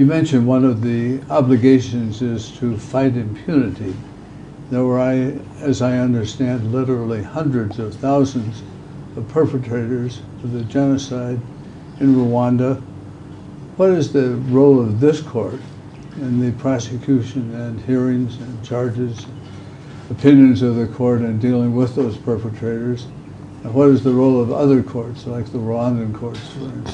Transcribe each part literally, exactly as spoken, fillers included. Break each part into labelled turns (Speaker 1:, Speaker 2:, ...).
Speaker 1: You mentioned one of the obligations is to fight impunity. There were, I, as I understand, literally hundreds of thousands of perpetrators of the genocide in Rwanda. What is the role of this court in the prosecution and hearings and charges, opinions of the court in dealing with those perpetrators? And what is the role of other courts, like the Rwandan courts, for instance?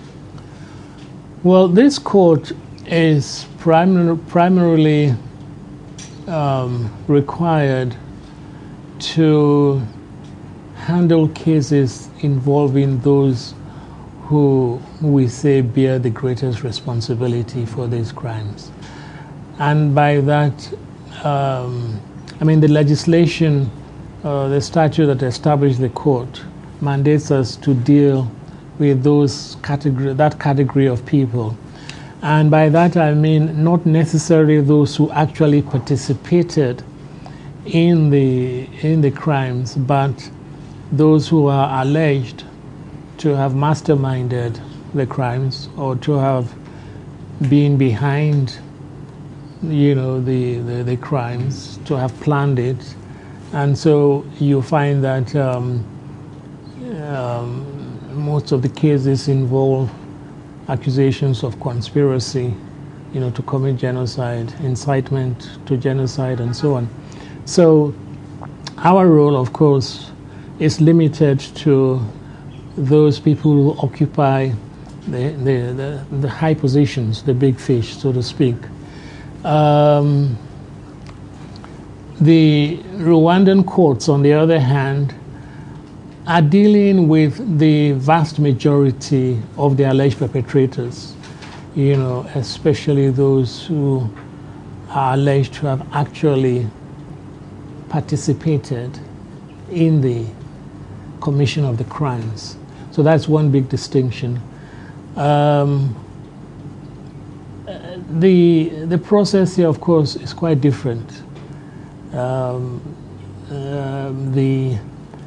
Speaker 2: Well, this court is primar primarily um, required to handle cases involving those who we say bear the greatest responsibility for these crimes. And by that, um, I mean the legislation, uh, the statute that established the court mandates us to deal with those category, that category of people. And by that I mean not necessarily those who actually participated in the, in the crimes, but those who are alleged to have masterminded the crimes or to have been behind, you know, the, the, the crimes, to have planned it. And so you find that um, um, most of the cases involve accusations of conspiracy, you know, to commit genocide, incitement to genocide, and so on. So our role, of course, is limited to those people who occupy the, the, the, the high positions, the big fish, so to speak. Um, the Rwandan courts, on the other hand, are dealing with the vast majority of the alleged perpetrators, you know, especially those who are alleged to have actually participated in the commission of the crimes. So that's one big distinction. Um, the, the process here, of course, is quite different. Um, uh, the,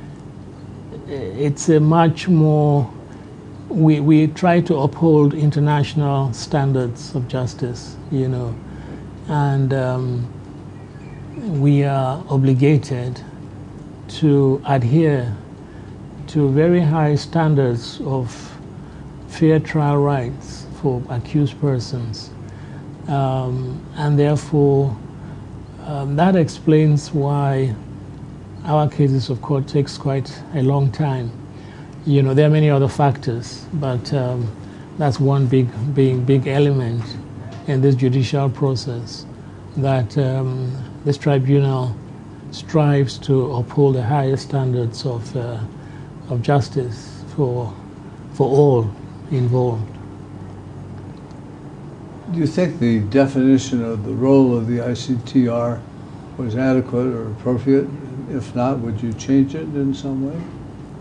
Speaker 2: it's a much more, we, we try to uphold international standards of justice, you know, and um, we are obligated to adhere to very high standards of fair trial rights for accused persons. Um, and therefore, um, that explains why our cases of court takes quite a long time. You know, there are many other factors, but um, that's one big, big, big element in this judicial process, that um, this tribunal strives to uphold the highest standards of uh, of justice for, for all involved.
Speaker 1: Do you think the definition of the role of the I C T R was adequate or appropriate? If not, would you change it in some way?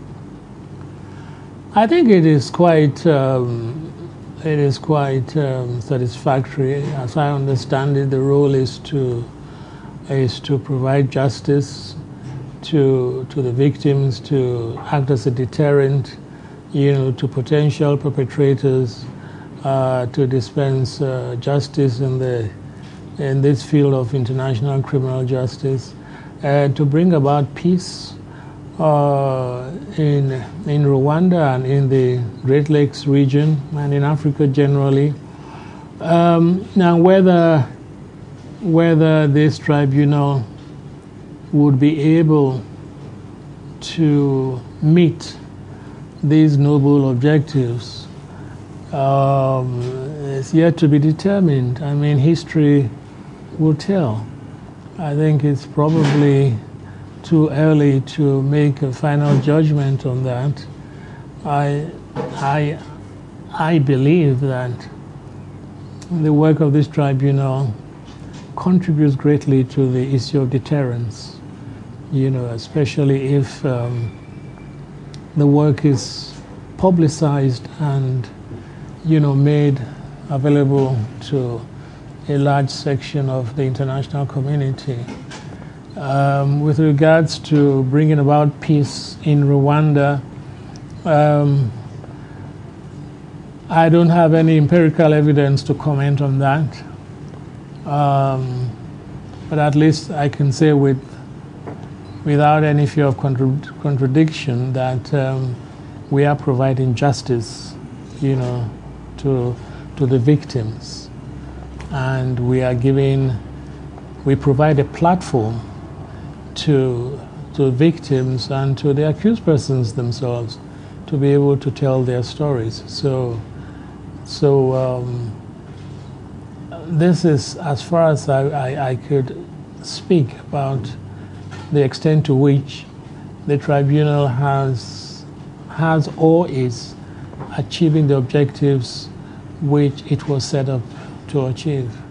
Speaker 2: I think it is quite, um, it is quite um, satisfactory. As I understand it, the role is to, is to provide justice to to the victims, to act as a deterrent, you know, to potential perpetrators, uh, to dispense uh, justice in the in this field of international criminal justice, uh, to bring about peace uh, in in Rwanda and in the Great Lakes region and in Africa generally. Um, now, whether whether this tribunal would be able to meet these noble objectives um, is yet to be determined. I mean, history will tell. I think it's probably too early to make a final judgment on that. I, I, I believe that the work of this tribunal contributes greatly to the issue of deterrence. You know, especially if um, the work is publicized and, you know, made available to a large section of the international community. Um, with regards to bringing about peace in Rwanda, um, I don't have any empirical evidence to comment on that. Um, but at least I can say with, without any fear of contra contradiction that um, we are providing justice, you know, to, to the victims. And we are giving, we provide a platform to, to victims and to the accused persons themselves to be able to tell their stories. So, so um, this is as far as I, I, I could speak about the extent to which the tribunal has, has or is achieving the objectives which it was set up to achieve.